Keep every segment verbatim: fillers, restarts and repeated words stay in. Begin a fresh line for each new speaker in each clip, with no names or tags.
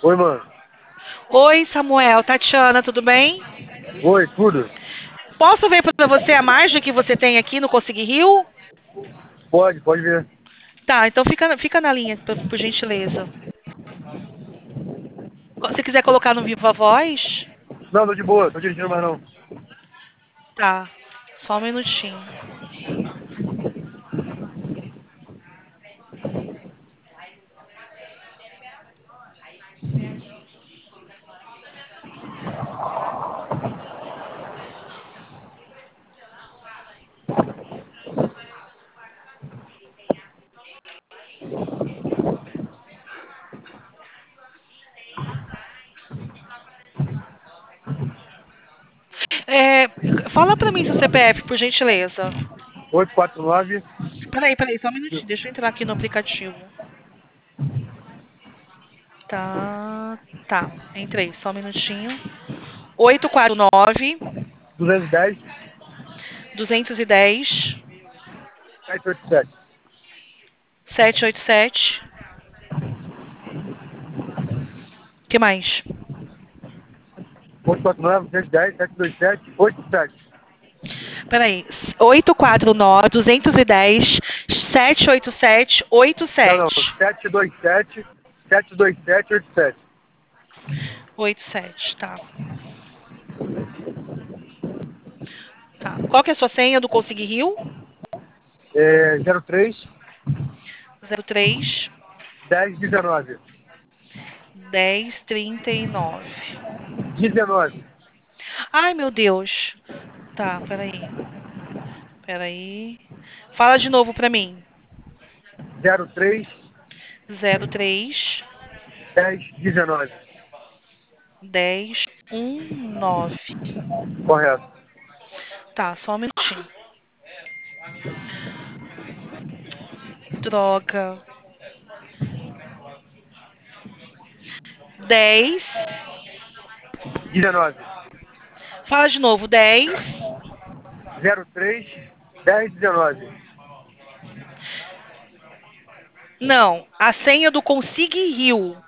Oi, mano.
Oi, Samuel, Tatiana, tudo bem?
Oi, tudo?
Posso ver para você a margem que você tem aqui no Consegui Rio?
Pode, pode ver.
Tá, então fica, fica na linha, por, por gentileza. Se quiser colocar no Viva Voz,
Não, tô de boa, tô dirigindo mais não.
tá. Só um minutinho. É, fala pra mim seu C P F, por gentileza.
oito quatro nove.
Peraí, peraí, só um minutinho. Deixa eu entrar aqui no aplicativo. Tá, tá. Entrei, só um minutinho. oito quatro nove,
duzentos e dez.
dois um zero,
sete oito sete.
sete oito sete. O que mais?
oito quatro nove, duzentos e dez, sete dois sete, oito sete.
Peraí. oito quatro nove, dois um zero, sete oito sete, oito
Não, não.
sete.
sete dois sete, sete dois sete, oito sete.
oito sete, tá. Tá. Qual que é a sua senha do Consegui Rio?
É, zero três,
zero três,
dez, dezenove.
dez, trinta e nove.
dezenove.
Ai, meu Deus. Tá, peraí. Peraí. Fala de novo pra mim.
zero três,
zero três,
dez, dezenove.
dez, um, nove.
Correto.
Tá, só um minutinho. Droga. dez.
dezenove.
Fala de novo. dez.
zero três, dez, dezenove.
Não, a senha do Consegui Rio.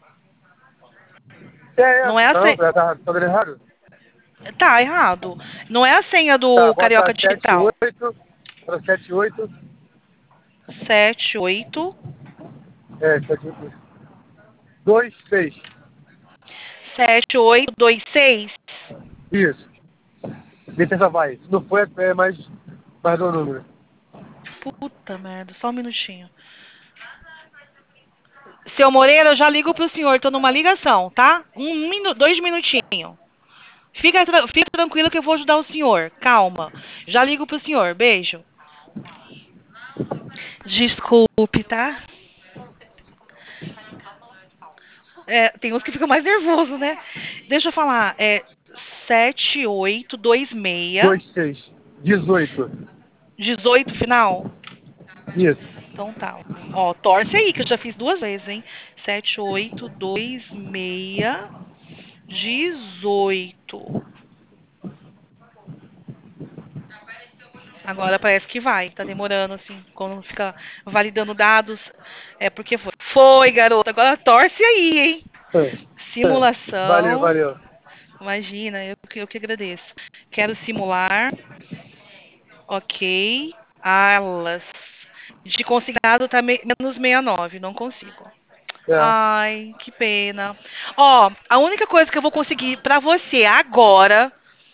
É, é.
Não é a
Não,
senha.
tá, tá, tá vendo errado?
Tá, errado. Não é a senha
Tá,
do
bota
Carioca
sete
Digital.
oito. Bota sete oito.
Sete, oito,
É, sete oito. dois seis.
sete, oito, dois, seis.
Isso. Defesa vai. Se não for, é mais, mais do número.
Puta merda, só um minutinho. Seu Moreira, eu já ligo pro senhor, tô numa ligação, tá? Um minuto, dois minutinhos. Fica, tra- fica tranquilo que eu vou ajudar o senhor. Calma. Já ligo pro senhor. Beijo. Desculpe, tá? É, tem uns que ficam mais nervoso, né? Deixa eu falar. É sete oito dois seis,
dois seis. dezoito.
dezoito final?
Isso.
Então tá. Ó, torce aí, que eu já fiz duas vezes, hein? Sete oito dois seis, dezoito. Agora parece que vai. Tá demorando, assim. Quando fica validando dados, é porque foi. Foi, garota. Agora torce aí, hein?
Valeu,
Simulação.
valeu.
Imagina, eu, que- eu que agradeço. Quero simular. Ok. Alas. De consignado tá me- menos sessenta e nove. Não consigo.
É.
Ai, que pena. Ó, a única coisa que eu vou conseguir pra você agora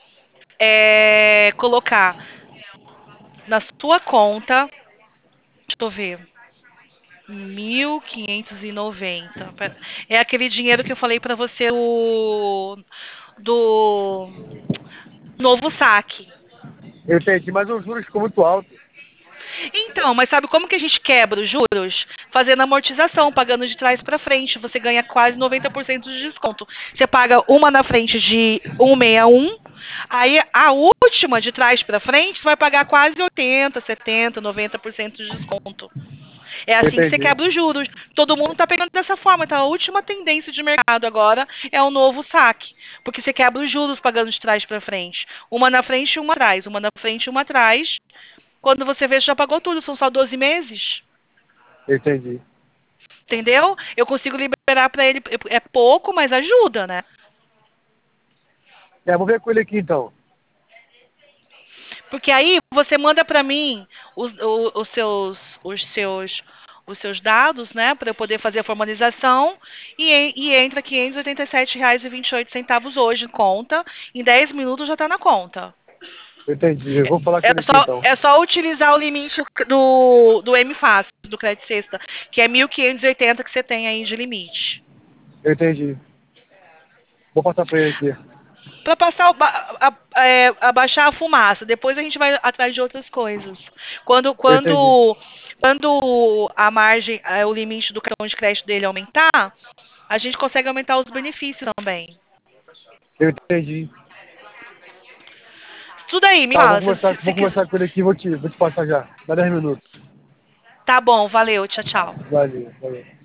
é colocar na sua conta. Deixa eu ver. Mil quinhentos e noventa. Pera- É aquele dinheiro que eu falei pra você do, do novo saque.
Eu entendi, mas os juros ficou muito alto.
Então, mas sabe como que a gente quebra os juros? Fazendo amortização, pagando de trás para frente. Você ganha quase noventa por cento de desconto. Você paga uma na frente de cento e sessenta e um, aí a última de trás para frente você vai pagar quase oitenta, setenta, noventa por cento de desconto. É
Eu
assim que você
entendi.
quebra os juros. Todo mundo está pegando dessa forma. Então, a última tendência de mercado agora é o novo saque. Porque você quebra os juros pagando de trás para frente. Uma na frente e uma atrás. Uma na frente e uma atrás. Quando você vê, já pagou tudo. São só doze meses.
Eu entendi.
Entendeu? Eu consigo liberar pra ele, é pouco, mas ajuda, né?
É, vou ver com ele aqui então.
Porque aí você manda pra mim os, o- os seus os seus os seus dados, né, para eu poder fazer a formalização e, en- e entra quinhentos e oitenta e sete reais e vinte e oito centavos hoje em conta. Em dez minutos já tá na conta.
Eu entendi. Eu vou falar
É
com ele aqui
só,
então.
é só utilizar o limite do, do M Fácil, do crédito sexta, que é mil quinhentos e oitenta que você tem aí de limite.
Eu entendi. Vou passar pra ele aqui.
Para passar o ba- a, a, é, abaixar a fumaça, depois a gente vai atrás de outras coisas. Quando
Eu entendi.
quando quando a margem, é, o limite do cartão de crédito dele aumentar, a gente consegue aumentar os benefícios também.
Eu entendi.
Tudo aí, me
Tá, vou
fala. Se,
conversar,
se, se
vou
quiser.
conversar com ele aqui e vou te, vou te passar já. Dá dez minutos.
Tá bom, valeu, tchau, tchau.
Valeu, valeu.